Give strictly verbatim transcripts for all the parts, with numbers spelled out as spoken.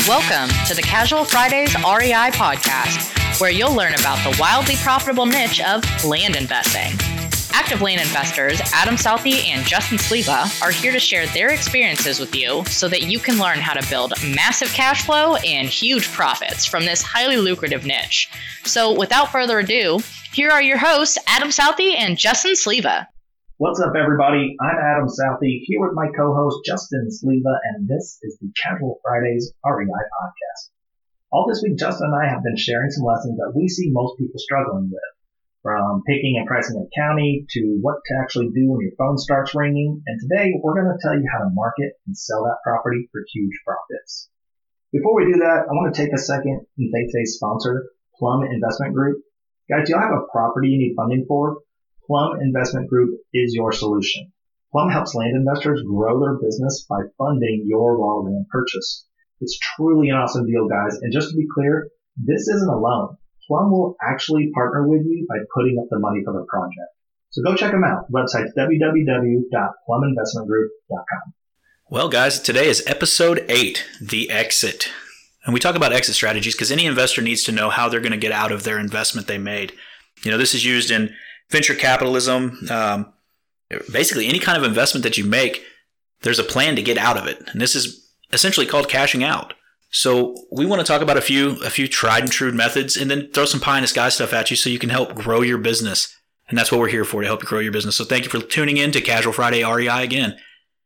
Welcome to the Casual Fridays R E I podcast, where you'll learn about the wildly profitable niche of land investing. Active land investors Adam Southey and Justin Sleva are here to share their experiences with you so that you can learn how to build massive cash flow and huge profits from this highly lucrative niche. So without further ado, here are your hosts, Adam Southey and Justin Sleva. What's up, everybody? I'm Adam Southey, here with my co-host Justin Sleva, and this is the Casual Fridays R E I podcast. All this week, Justin and I have been sharing some lessons that we see most people struggling with, from picking and pricing a county to what to actually do when your phone starts ringing. And today, we're going to tell you how to market and sell that property for huge profits. Before we do that, I want to take a second and thank today's sponsor, Plum Investment Group. Guys, do you have a property you need funding for? Plum Investment Group is your solution. Plum helps land investors grow their business by funding your raw land purchase. It's truly an awesome deal, guys. And just to be clear, this isn't a loan. Plum will actually partner with you by putting up the money for the project. So go check them out. The website's w w w dot plum investment group dot com. Well, guys, today is episode eight, the exit. And we talk about exit strategies because any investor needs to know how they're going to get out of their investment they made. You know, this is used in venture capitalism. Um, basically, any kind of investment that you make, there's a plan to get out of it. And this is essentially called cashing out. So we want to talk about a few a few tried and true methods and then throw some pie in the sky stuff at you so you can help grow your business. And that's what we're here for, to help you grow your business. So thank you for tuning in to Casual Friday R E I again.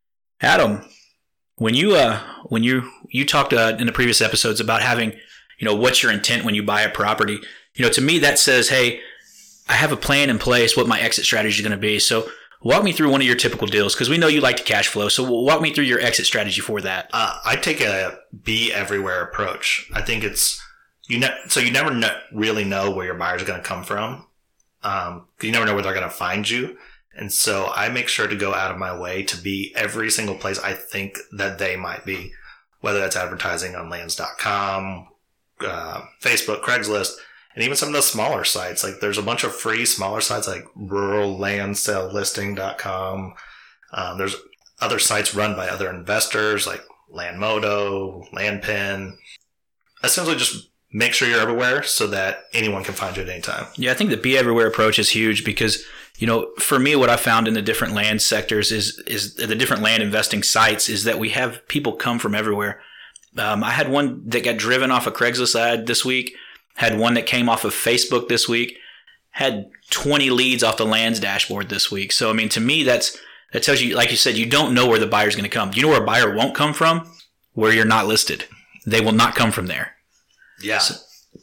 Adam, when you uh when you you talked uh, in the previous episodes about having, you know, what's your intent when you buy a property, you know, to me that says, hey, I have a plan in place what my exit strategy is going to be. So walk me through one of your typical deals, because we know you like to cash flow. So walk me through your exit strategy for that. Uh, I take a be everywhere approach. I think it's you ne- so you never know, really know where your buyer's going to come from. Um, you never know where they're going to find you. And so I make sure to go out of my way to be every single place I think that they might be, whether that's advertising on lands dot com, uh, Facebook, Craigslist. And even some of the smaller sites, like there's a bunch of free smaller sites like rural land sale listing dot com. Um, there's other sites run by other investors like Landmodo, Landpin. Essentially just make sure you're everywhere so that anyone can find you at any time. Yeah, I think the be everywhere approach is huge because, you know, for me, what I found in the different land sectors is, is the different land investing sites is that we have people come from everywhere. Um, I had one that got driven off a Craigslist ad this week. Had one that came off of Facebook this week, had twenty leads off the Lands dashboard this week. So, I mean, to me, that's that tells you, like you said, you don't know where the buyer's going to come. You know where a buyer won't come from? Where you're not listed. They will not come from there. Yeah, so,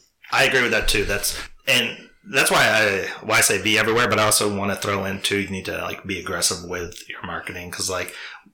I agree with that too. That's and that's why I why I say be everywhere, but I also want to throw in too. You need to like be aggressive with your marketing because, like,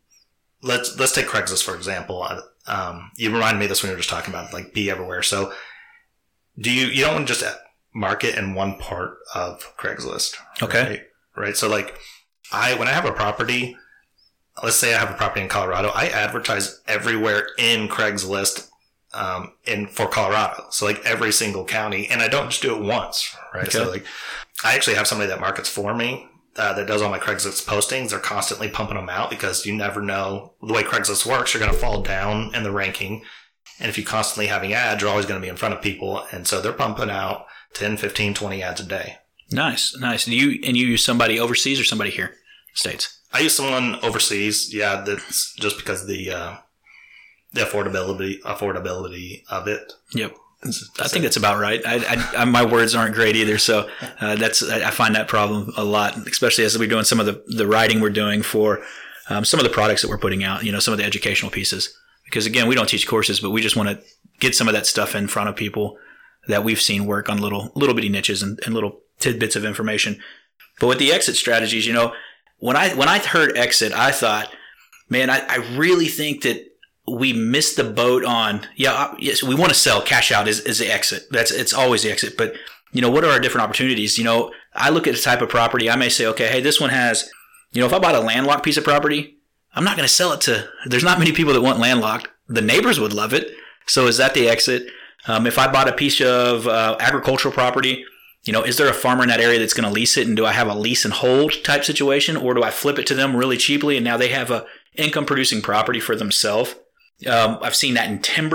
let's let's take Craigslist for example. Um, you reminded me of this when we were just talking about like be everywhere. So. Do you, you don't want to just market in one part of Craigslist. Okay. Right? Right. So like I, when I have a property, let's say I have a property in Colorado, I advertise everywhere in Craigslist, um, in for Colorado. So like every single county, and I don't just do it once. Right. Okay. So like I actually have somebody that markets for me, uh, that does all my Craigslist postings. They're constantly pumping them out because you never know the way Craigslist works. You're going to fall down in the ranking. And if you're constantly having ads, you're always going to be in front of people. And so they're pumping out ten, fifteen, twenty ads a day. Nice, nice. And you and you use somebody overseas or somebody here in the States? I use someone overseas. Yeah, that's just because the uh, the affordability affordability of it. Yep. I think that's about right. I, I, my words aren't great either, so uh, that's I find that problem a lot, especially as we're doing some of the, the writing we're doing for um, some of the products that we're putting out, you know, some of the educational pieces. Because, again, we don't teach courses, but we just want to get some of that stuff in front of people that we've seen work on little little bitty niches and, and little tidbits of information. But with the exit strategies, you know, when I when I heard exit, I thought, man, I, I really think that we missed the boat on, yeah, yes, we want to sell, cash out is, is the exit. That's it's always the exit. But, you know, what are our different opportunities? You know, I look at a type of property. I may say, okay, hey, this one has, you know, if I bought a landlocked piece of property, I'm not going to sell it to, there's not many people that want landlocked. The neighbors would love it. So is that the exit? Um, if I bought a piece of uh, agricultural property, you know, is there a farmer in that area that's going to lease it? And do I have a lease and hold type situation? Or do I flip it to them really cheaply and now they have a income producing property for themselves? Um, I've seen that in timber.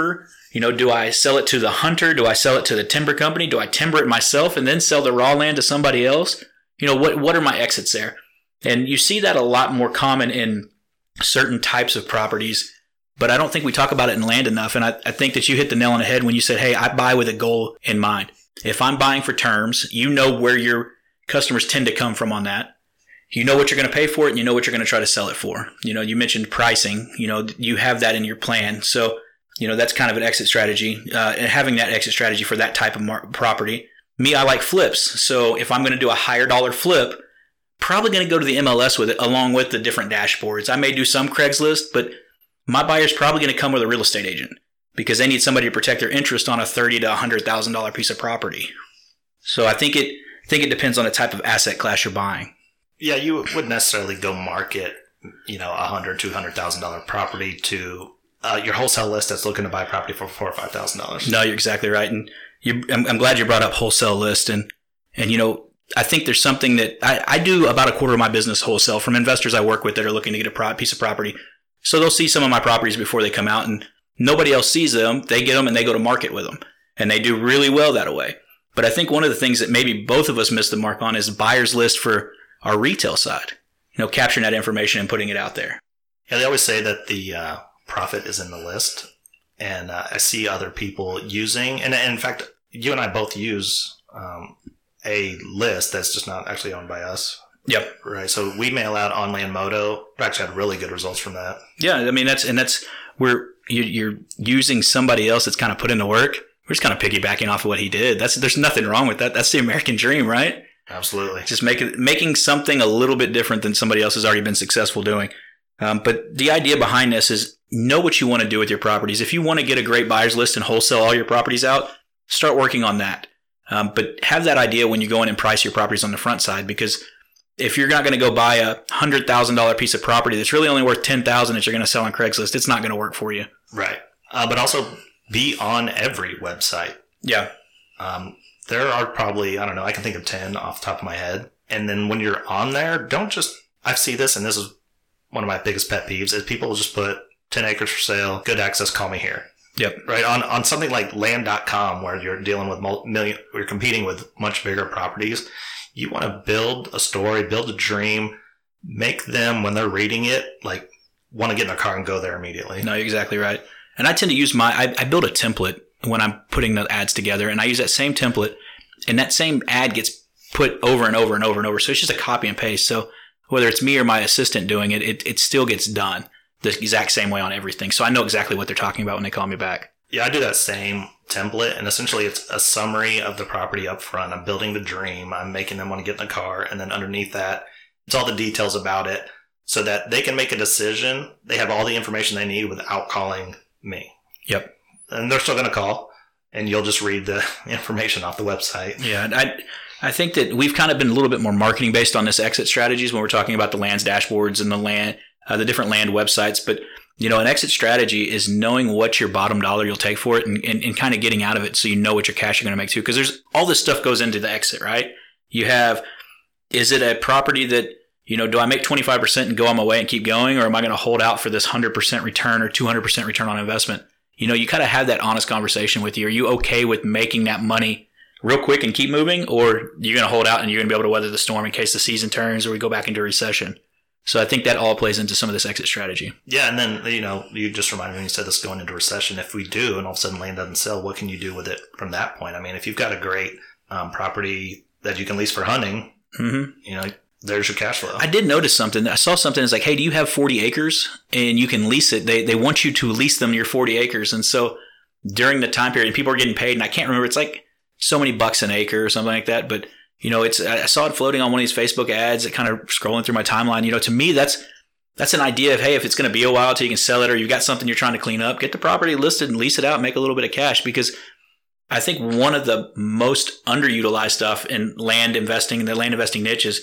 You know, do I sell it to the hunter? Do I sell it to the timber company? Do I timber it myself and then sell the raw land to somebody else? You know, what what are my exits there? And you see that a lot more common in certain types of properties, but I don't think we talk about it in land enough. And I, I think that you hit the nail on the head when you said, hey, I buy with a goal in mind. If I'm buying for terms, you know where your customers tend to come from on that. You know what you're going to pay for it, and you know what you're going to try to sell it for. You know, you mentioned pricing. You know, you have that in your plan. So, you know, that's kind of an exit strategy. Uh, and having that exit strategy for that type of mar- property. Me, I like flips. So if I'm going to do a higher dollar flip, probably going to go to the M L S with it along with the different dashboards. I may do some Craigslist, but my buyer's probably going to come with a real estate agent because they need somebody to protect their interest on a thirty thousand to one hundred thousand dollars piece of property. So I think it I think it depends on the type of asset class you're buying. Yeah, you wouldn't necessarily go market, you know, a hundred, two hundred thousand dollar property to uh, your wholesale list that's looking to buy property for four or five thousand dollars. No, you're exactly right, and you, I'm, I'm glad you brought up wholesale list, and and you know, I think there's something that I, I do about a quarter of my business wholesale from investors I work with that are looking to get a pro- piece of property. So they'll see some of my properties before they come out, and nobody else sees them. They get them and they go to market with them, and they do really well that way. But I think one of the things that maybe both of us missed the mark on is buyer's list for our retail side, you know, capturing that information and putting it out there. Yeah, they always say that the uh, profit is in the list. And uh, I see other people using, and, and in fact, you and I both use um, a list that's just not actually owned by us. Yep. Right. So we mail out on Landmodo. We actually had really good results from that. Yeah. I mean, that's, and that's where you, you're using somebody else that's kind of put in the work. We're just kind of piggybacking off of what he did. That's, there's nothing wrong with that. That's the American dream, right? Absolutely. Just making making something a little bit different than somebody else has already been successful doing. Um, but the idea behind this is know what you want to do with your properties. If you want to get a great buyer's list and wholesale all your properties out, start working on that. Um, but have that idea when you go in and price your properties on the front side, because if you're not going to go buy a one hundred thousand dollars piece of property that's really only worth ten thousand dollars that you're going to sell on Craigslist, it's not going to work for you. Right. Uh, but also be on every website. Yeah. Um, There are probably, I don't know, I can think of ten off the top of my head. And then when you're on there, don't just, I see this, and this is one of my biggest pet peeves, is people just put ten acres for sale, good access, call me here. Yep. Right. On on something like land dot com, where you're dealing with multi million, you're competing with much bigger properties. You want to build a story, build a dream, make them, when they're reading it, like want to get in their car and go there immediately. No, you're exactly right. And I tend to use my, I, I build a template when I'm putting the ads together, and I use that same template, and that same ad gets put over and over and over and over. So it's just a copy and paste. So whether it's me or my assistant doing it, it, it still gets done the exact same way on everything. So I know exactly what they're talking about when they call me back. Yeah, I do that same template, and essentially it's a summary of the property up front. I'm building the dream. I'm making them want to get in the car, and then underneath that, it's all the details about it so that they can make a decision. They have all the information they need without calling me. Yep. And they're still going to call, and you'll just read the information off the website. Yeah, and I I think that we've kind of been a little bit more marketing based on this exit strategies when we're talking about the land's dashboards and the land, uh, the different land websites. But, you know, an exit strategy is knowing what your bottom dollar you'll take for it, and, and, and kind of getting out of it so you know what your cash you're going to make too. Because there's all this stuff goes into the exit, right? You have, is it a property that, you know, do I make twenty-five percent and go on my way and keep going, or am I going to hold out for this one hundred percent return or two hundred percent return on investment? You know, you kind of have that honest conversation with you. Are you okay with making that money real quick and keep moving, or you're going to hold out and you're going to be able to weather the storm in case the season turns or we go back into a recession? So I think that all plays into some of this exit strategy. Yeah, and then, you know, you just reminded me, you said this going into recession. If we do and all of a sudden land doesn't sell, what can you do with it from that point? I mean, if you've got a great um, property that you can lease for hunting, mm-hmm. you know, there's your cash flow. I did notice something. I saw something that's like, hey, do you have forty acres and you can lease it? They they want you to lease them your forty acres. And so during the time period, people are getting paid, and I can't remember, it's like so many bucks an acre or something like that. But, you know, it's I saw it floating on one of these Facebook ads, that kind of scrolling through my timeline. You know, to me, that's that's an idea of, hey, if it's going to be a while till you can sell it, or you've got something you're trying to clean up, get the property listed and lease it out and make a little bit of cash. Because I think one of the most underutilized stuff in land investing, in the land investing niche, is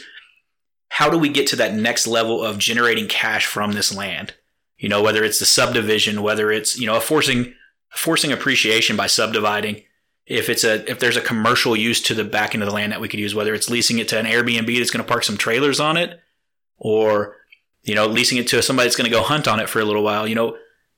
how do we get to that next level of generating cash from this land? You know, whether it's the subdivision, whether it's, you know, forcing forcing appreciation by subdividing. If it's a if there's a commercial use to the back end of the land that we could use, whether it's leasing it to an Airbnb that's going to park some trailers on it, or, you know, leasing it to somebody that's going to go hunt on it for a little while. You know,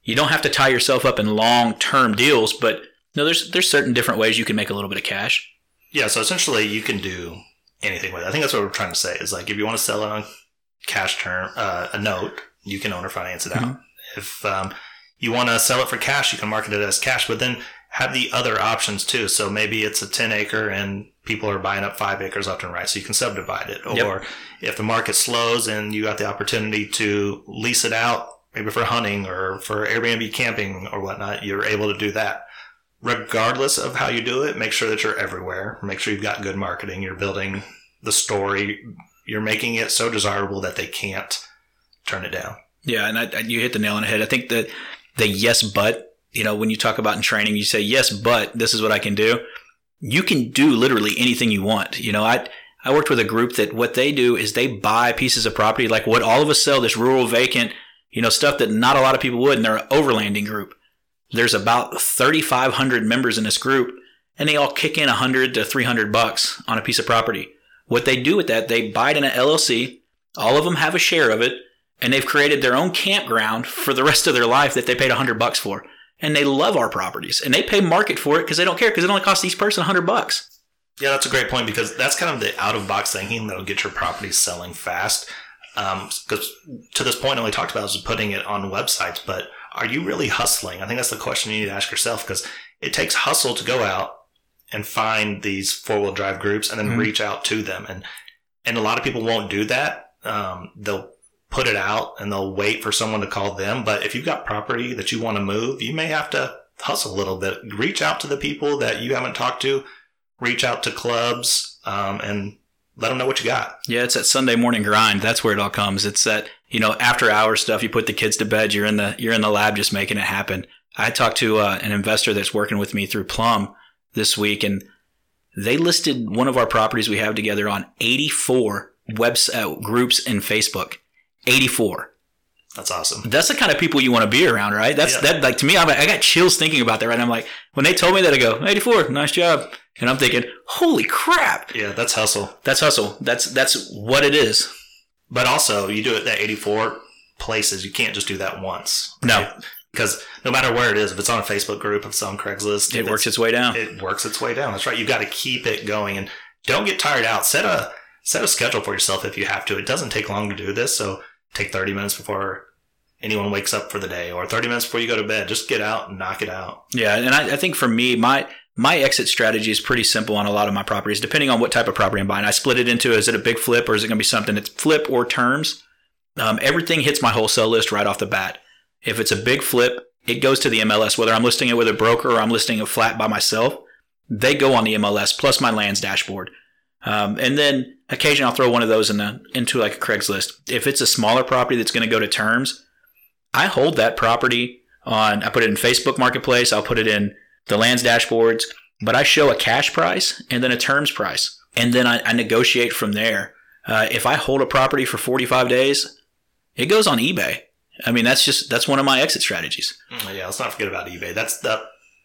You don't have to tie yourself up in long-term deals, but no, there's there's certain different ways you can make a little bit of cash. Yeah, so essentially you can do anything with it. I think that's what we're trying to say is like if you want to sell it on cash term, uh, a note, you can owner finance it out. Mm-hmm. If um, you want to sell it for cash, you can market it as cash, but then have the other options too. So maybe it's a ten acre and people are buying up five acres left and right, so you can subdivide it. Or yep. if the market slows and you got the opportunity to lease it out, maybe for hunting or for Airbnb camping or whatnot, you're able to do that. Regardless of how you do it, make sure that you're everywhere. Make sure you've got good marketing. You're building the story. You're making it so desirable that they can't turn it down. Yeah, and I, I, you hit the nail on the head. I think that the yes, but, you know, when you talk about in training, you say, yes, but this is what I can do. You can do literally anything you want. You know, I I worked with a group that what they do is they buy pieces of property, like what all of us sell, this rural vacant, you know, stuff that not a lot of people would, and they're an overlanding group. There's about thirty-five hundred members in this group, and they all kick in one hundred to three hundred bucks on a piece of property. What they do with that, they buy it in an L L C. All of them have a share of it, and they've created their own campground for the rest of their life that they paid one hundred bucks for. And they love our properties, and they pay market for it because they don't care because it only costs each person one hundred bucks. Yeah, that's a great point because that's kind of the out-of-box thinking that'll get your property selling fast. Because um, to this point, all we talked about was putting it on websites, but are you really hustling? I think that's the question you need to ask yourself because it takes hustle to go out and find these four-wheel drive groups and then mm-hmm. reach out to them. And and a lot of people won't do that. Um, they'll put it out and they'll wait for someone to call them. But if you've got property that you want to move, you may have to hustle a little bit. Reach out to the people that you haven't talked to. Reach out to clubs um, and let them know what you got. Yeah, it's that Sunday morning grind. That's where it all comes. It's that, you know, after hours stuff. You put the kids to bed. You're in the you're in the lab just making it happen. I talked to uh, an investor that's working with me through Plum this week, and they listed one of our properties we have together on eighty-four webs uh, groups in Facebook. eighty-four. That's awesome. That's the kind of people you want to be around, right? That's yeah. that. Like to me, I'm, I got chills thinking about that. Right, I'm like, when they told me that, I go, eighty-four, nice job. And I'm thinking, holy crap. Yeah, that's hustle. That's hustle. That's that's what it is. But also, you do it at eighty-four places. You can't just do that once. No. Right? Because no matter where it is, if it's on a Facebook group, if it's on Craigslist, it works its way down. It works its way down. That's right. You've got to keep it going. And don't get tired out. Set a set a schedule for yourself if you have to. It doesn't take long to do this. So take thirty minutes before anyone wakes up for the day or thirty minutes before you go to bed. Just get out and knock it out. Yeah. And I, I think for me, my my exit strategy is pretty simple on a lot of my properties, depending on what type of property I'm buying. I split it into, is it a big flip or is it going to be something that's flip or terms? Um, everything hits my wholesale list right off the bat. If it's a big flip, it goes to the M L S, whether I'm listing it with a broker or I'm listing a flat by myself, they go on the M L S plus my lands dashboard. Um, and then occasionally I'll throw one of those in the, into like a Craigslist. If it's a smaller property that's going to go to terms, I hold that property on, I put it in Facebook Marketplace. I'll put it in the lands dashboards, but I show a cash price and then a terms price. And then I, I negotiate from there. Uh, if I hold a property for forty-five days, it goes on eBay. I mean, that's just, that's one of my exit strategies. Yeah, let's not forget about eBay. That's the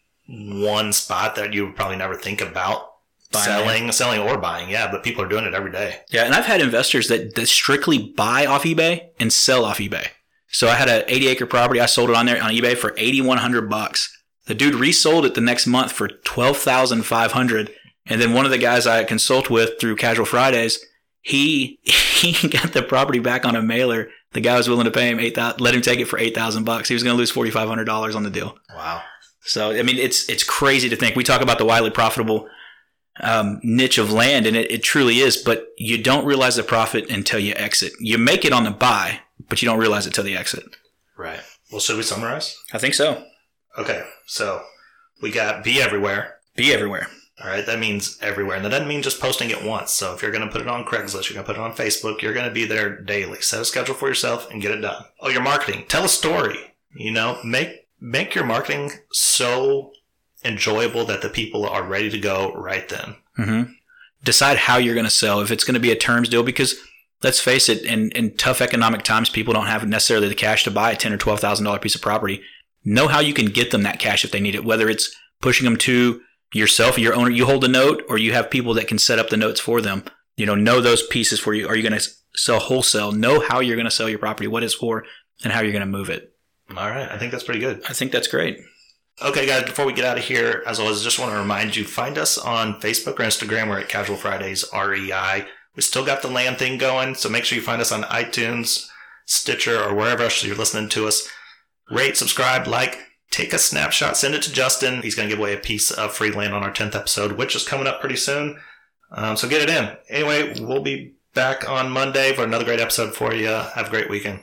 one spot that you would probably never think about buying selling, it. selling or buying. Yeah, but people are doing it every day. Yeah, and I've had investors that, that strictly buy off eBay and sell off eBay. So I had an eighty acre property. I sold it on there on eBay for eighty-one hundred bucks. The dude resold it the next month for twelve thousand five hundred. And then one of the guys I consult with through Casual Fridays, he he got the property back on a mailer. The guy was willing to pay him eight thousand, let him take it for eight thousand bucks. He was going to lose forty-five hundred dollars on the deal. Wow. So, I mean, it's it's crazy to think. We talk about the wildly profitable um, niche of land, and it, it truly is, but you don't realize the profit until you exit. You make it on the buy, but you don't realize it till the exit. Right. Well, should we summarize? I think so. Okay. So we got be everywhere. Be everywhere. All right. That means everywhere. And that doesn't mean just posting it once. So if you're going to put it on Craigslist, you're going to put it on Facebook, you're going to be there daily. Set a schedule for yourself and get it done. Oh, your marketing. Tell a story. You know, make, make your marketing so enjoyable that the people are ready to go right then. Mm-hmm. Decide how you're going to sell. If it's going to be a terms deal, because let's face it, in, in tough economic times, people don't have necessarily the cash to buy a ten thousand dollars or twelve thousand dollars piece of property. Know how you can get them that cash if they need it, whether it's pushing them to yourself, your owner, you hold a note, or you have people that can set up the notes for them. You know, know those pieces for you. Are you going to sell wholesale? Know how you're going to sell your property, what it's for, and how you're going to move it. All right. I think that's pretty good. I think that's great. Okay, guys, before we get out of here, as always, I just want to remind you, find us on Facebook or Instagram. We're at Casual Fridays R E I. We still got the land thing going, so make sure you find us on iTunes, Stitcher, or wherever else you're listening to us. Rate, subscribe, like, take a snapshot, send it to Justin. He's going to give away a piece of free land on our tenth episode, which is coming up pretty soon. Um, so get it in. Anyway, we'll be back on Monday for another great episode for you. Have a great weekend.